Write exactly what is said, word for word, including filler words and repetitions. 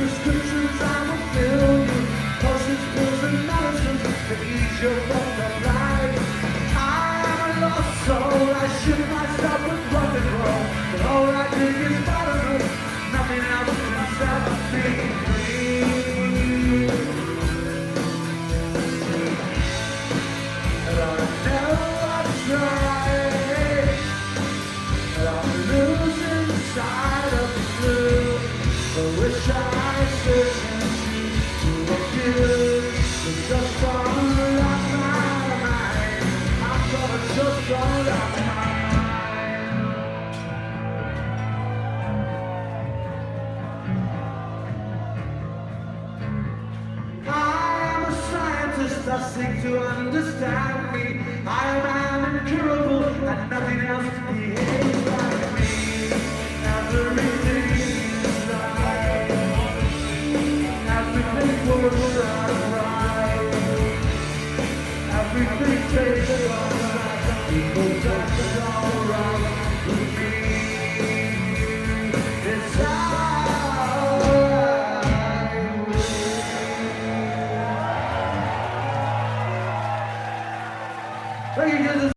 prescriptions I will fill you, potions, pills, and medicines to ease your fucked up life. I am a lost soul, I shoot myself with rock and roll, but all I dig is bottomless, nothing else can set me free. And I know I tried, and I'm losing sight of the truth. I wish I could choose to refuse, but just don't lock my mind. I'm gonna just don't lock my mind. I am a scientist, I seek to understand me. I am incurable, and nothing else behaves like me. Everything is right, everything was right, everything tastes alright. People die.